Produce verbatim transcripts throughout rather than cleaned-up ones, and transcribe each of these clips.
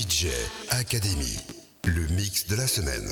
D J Academy, le mix de la semaine.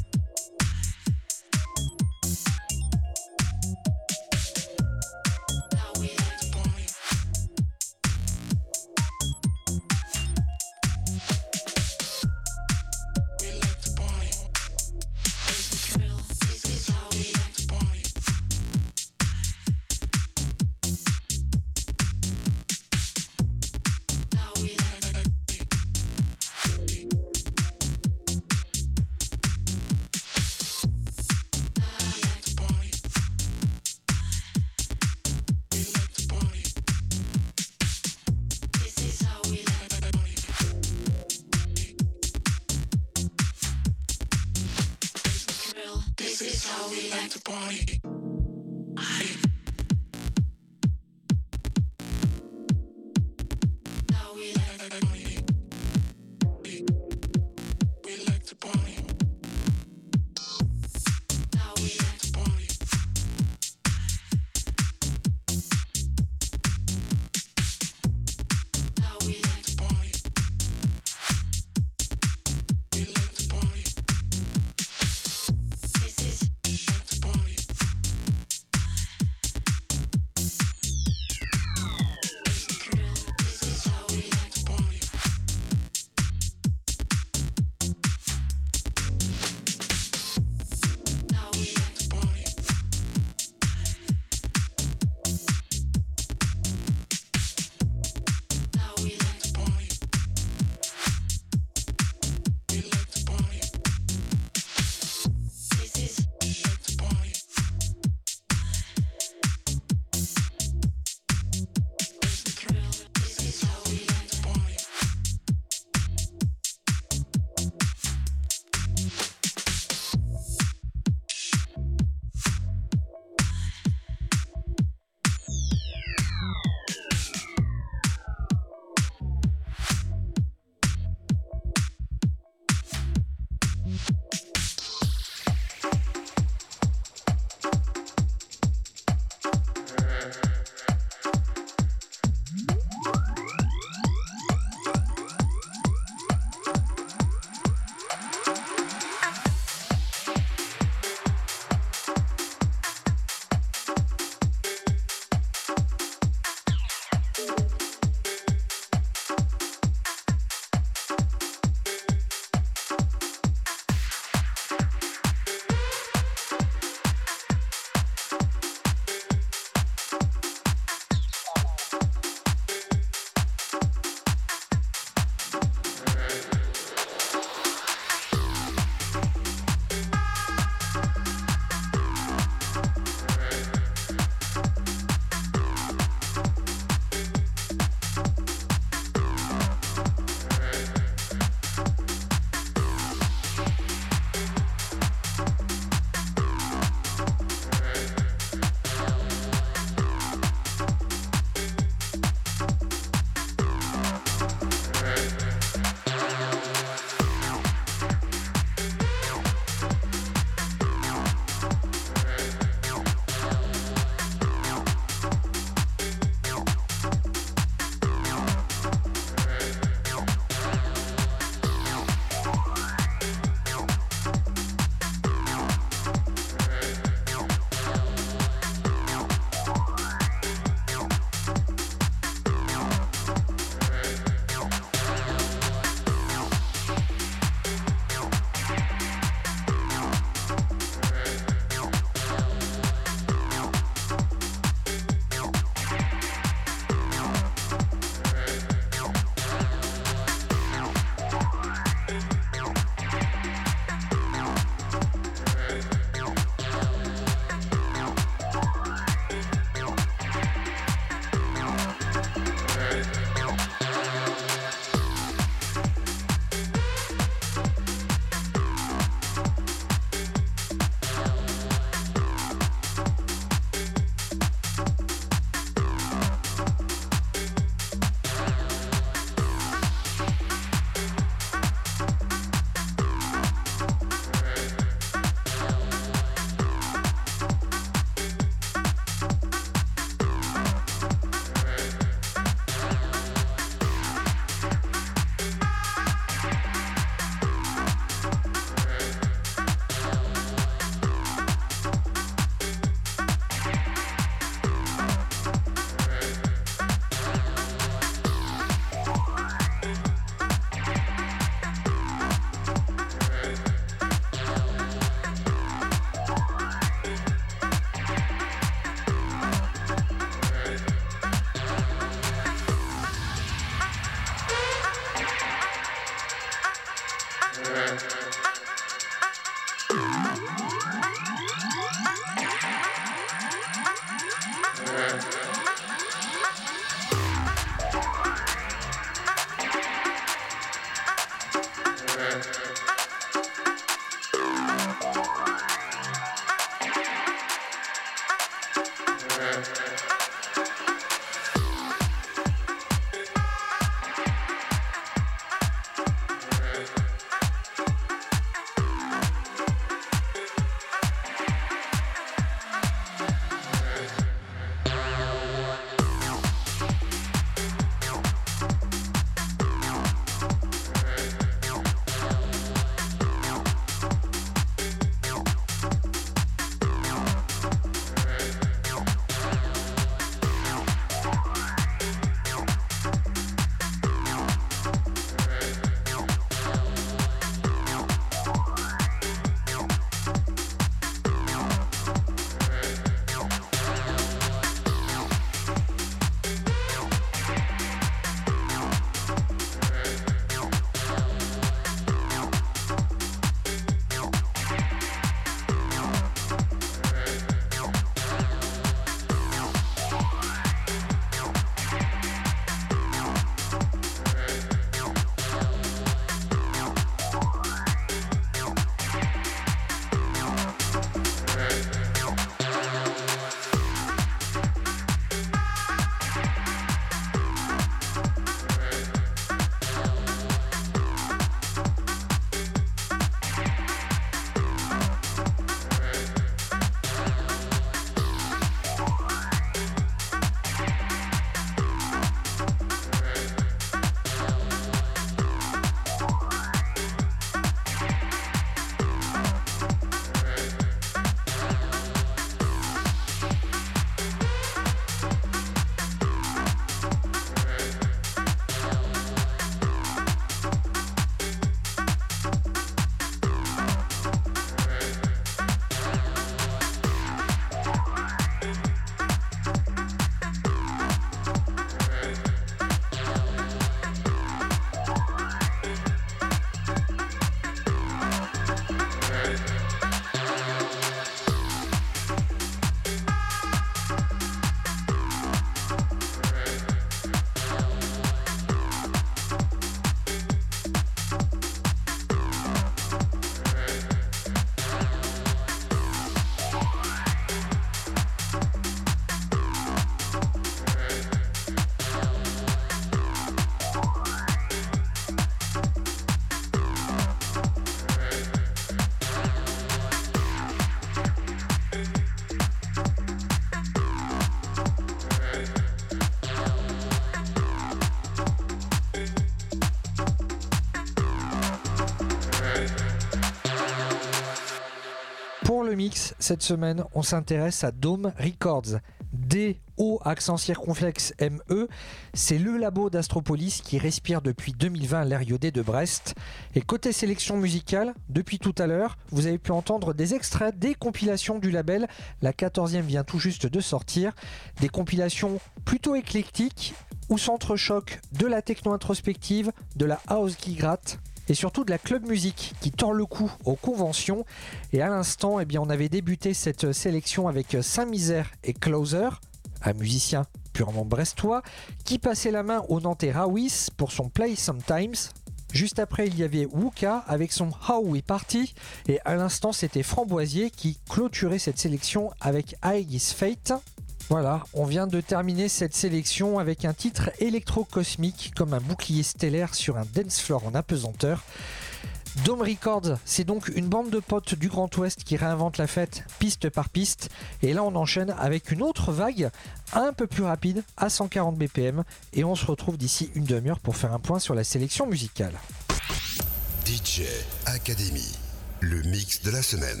Pour le mix, cette semaine, on s'intéresse à Dome Records. D O accent circonflexe M E, c'est le labo d'Astropolis qui respire depuis deux mille vingt l'air iodé de Brest. Et côté sélection musicale, depuis tout à l'heure, vous avez pu entendre des extraits des compilations du label. La quatorzième vient tout juste de sortir. Des compilations plutôt éclectiques où s'entrechoquent de la techno introspective, de la house qui gratte, et surtout de la club musique qui tord le cou aux conventions. Et à l'instant, eh bien, on avait débuté cette sélection avec Saint-Misère et Closer, un musicien purement brestois, qui passait la main au Nantais Rawis pour son Play Sometimes. Juste après, il y avait Wuka avec son How We Party. Et à l'instant, c'était Framboisier qui clôturait cette sélection avec I Is Fate. Voilà, on vient de terminer cette sélection avec un titre électro-cosmique comme un bouclier stellaire sur un dance floor en apesanteur. Dome Records, c'est donc une bande de potes du Grand Ouest qui réinvente la fête piste par piste. Et là, on enchaîne avec une autre vague un peu plus rapide, à cent quarante B P M. Et on se retrouve d'ici une demi-heure pour faire un point sur la sélection musicale. D J Academy, le mix de la semaine.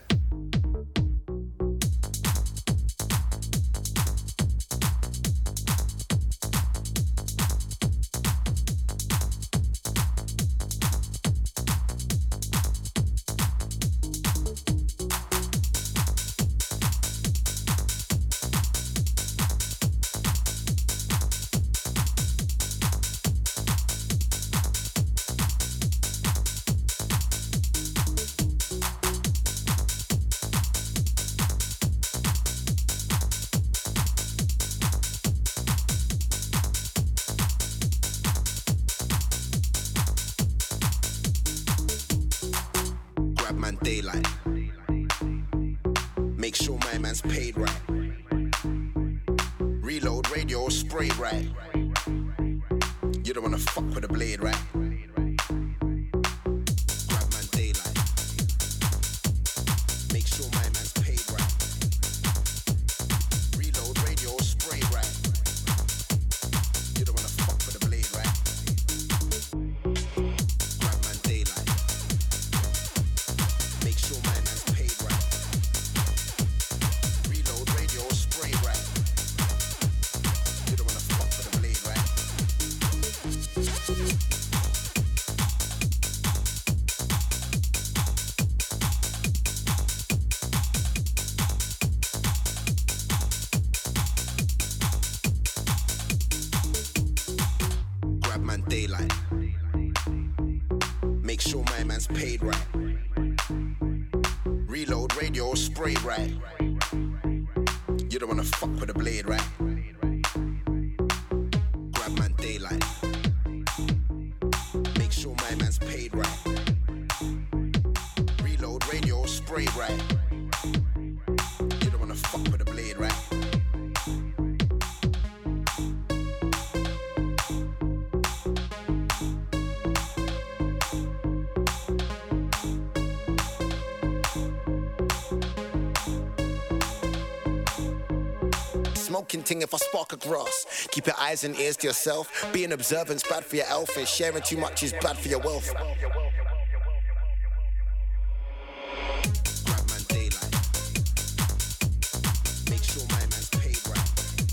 Daylight. Make sure my man's paid right. Reload radio, spray right. You don't wanna fuck with a blade, right? Grab man daylight. Make sure my man's paid right. Reload radio, spray right. You don't wanna fuck with a blade, right? Grab man daylight. Make sure my man's paid right. Reload radio, spray right. You don't wanna fuck with a blade, right? Grab man daylight. Make sure my man's paid right. Reload radio, spray right. You don't wanna fuck with a blade, right? Grab man daylight. Make sure my man's paid right. Reload radio, spray right. You don't wanna fuck with a blade, right? Smoking ting if I spark a grass. Keep your eyes and ears to yourself. Being observant's bad for your health, and sharing too much is bad for your wealth. Grab man daylight. Make sure my man's paid right.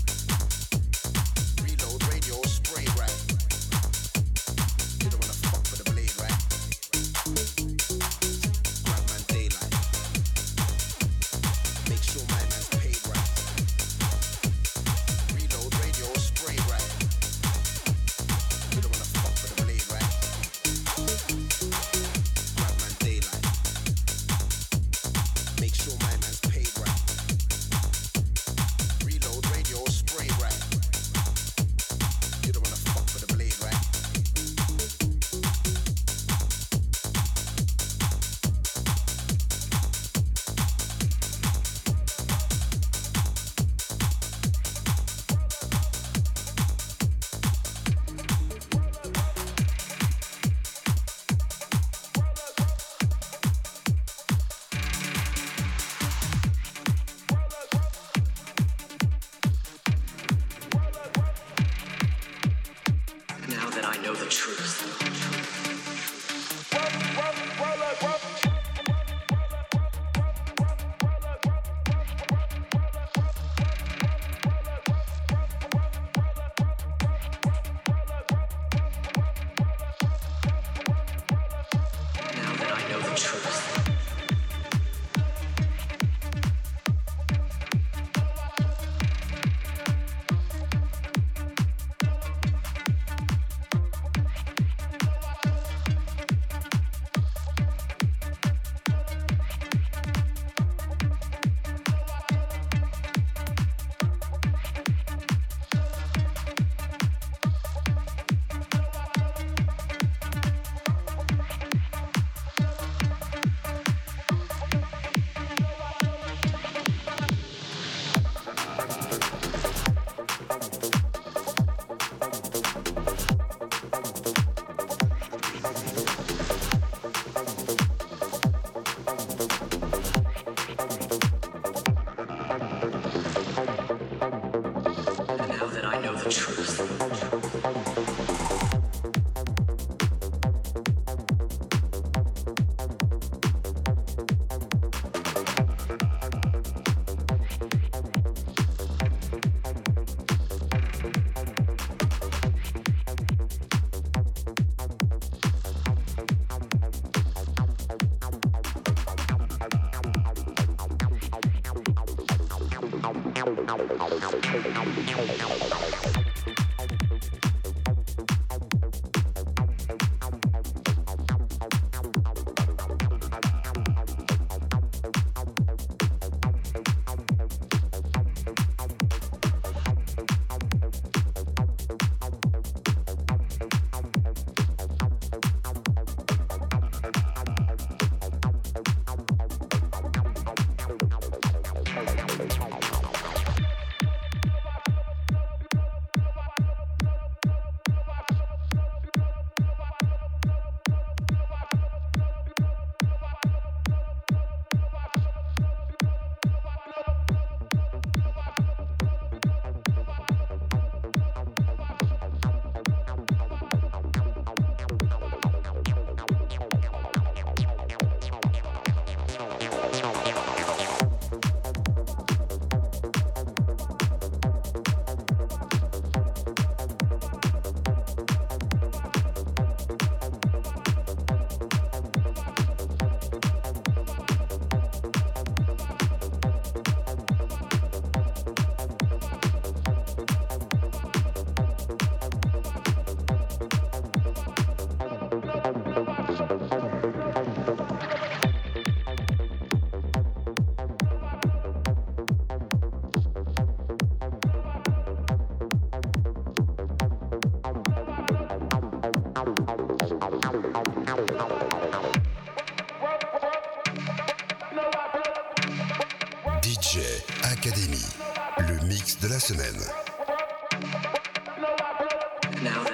Reload radio, spray right. You don't wanna fuck with a blade, right? Grab man daylight. Make sure my man's paid right. Reload radio, spray right. You don't wanna fuck with a blade, right? Grab man daylight. Make sure my man's paid right. Reload radio, spray right. You don't wanna fuck with a blade, right? Now that I know the truth. truth. D J Academy, le mix de la semaine. Now